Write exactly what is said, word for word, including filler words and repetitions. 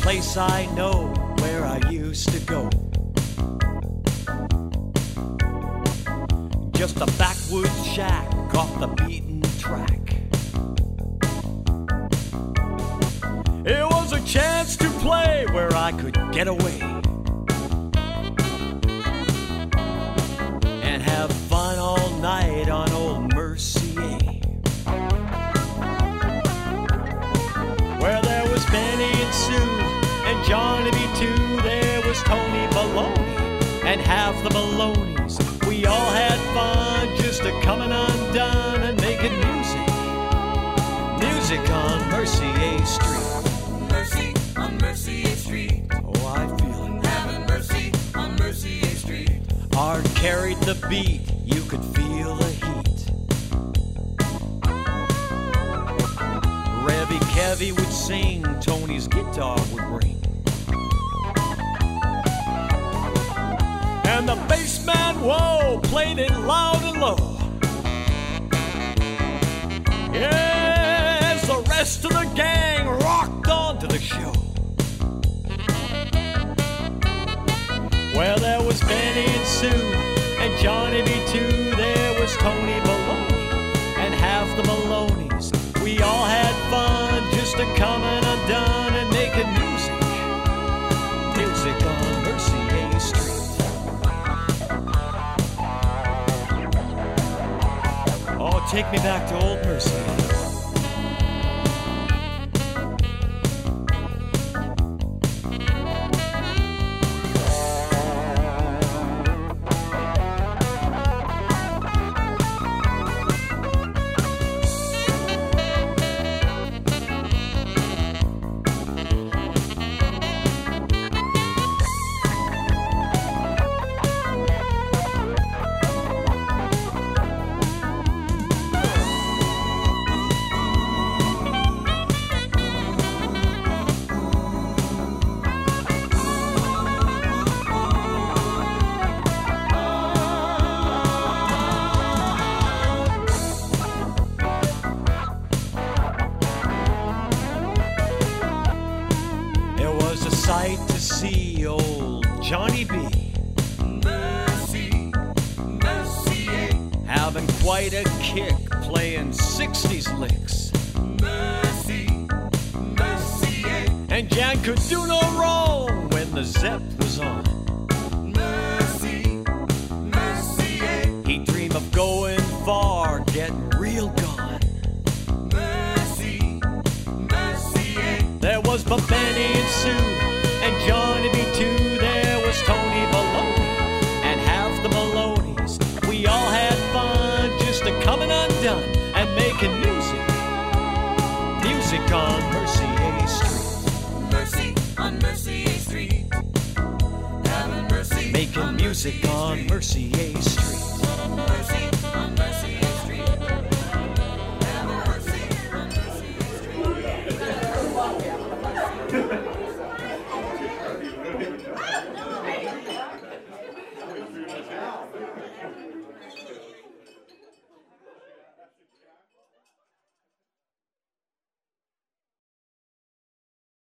place I know where I used to go. Just a backwoods shack off the beaten track. It was a chance to play where I could get away and have fun all night on Old Mercier, where there was Benny and Sue and Johnny B. too. There was Tony Baloney and half the Balonies. We all had fun just a coming undone and making music, music on Mercier Street. Mercy on Mercier Street. Oh, I feel it. Having mercy on Mercier Street. Art carried the beat, you could feel the heat. Revy Kevy would sing, Tony's guitar would ring, and the bass man, whoa, played it loud and low. Yes, the rest of the gang rocked on to the show, where there was Benny and Sue and Johnny B. too. There was Tony Baloney and half the Balonies. We all had fun just a coming undone and making music, music on Mercier Street. Oh, take me back to Old Mercier. Sight to see old Johnny B. Mercy, Mercier. Having quite a kick playing sixties licks. Mercy, Mercier. And Jan could do no wrong when the Zepp was on. Mercy, Mercier. He'd dream of going far, getting real gone. Mercy, Mercier. There was but Benny and Sue and Johnny B. too. There was Tony Baloney and half the Balonies. We all had fun just a coming undone and making music, music on Mercier Street. Mercy on Mercier Street. Having mercy Making on music Mercier on Street. Mercier Street. Mercy on Mercier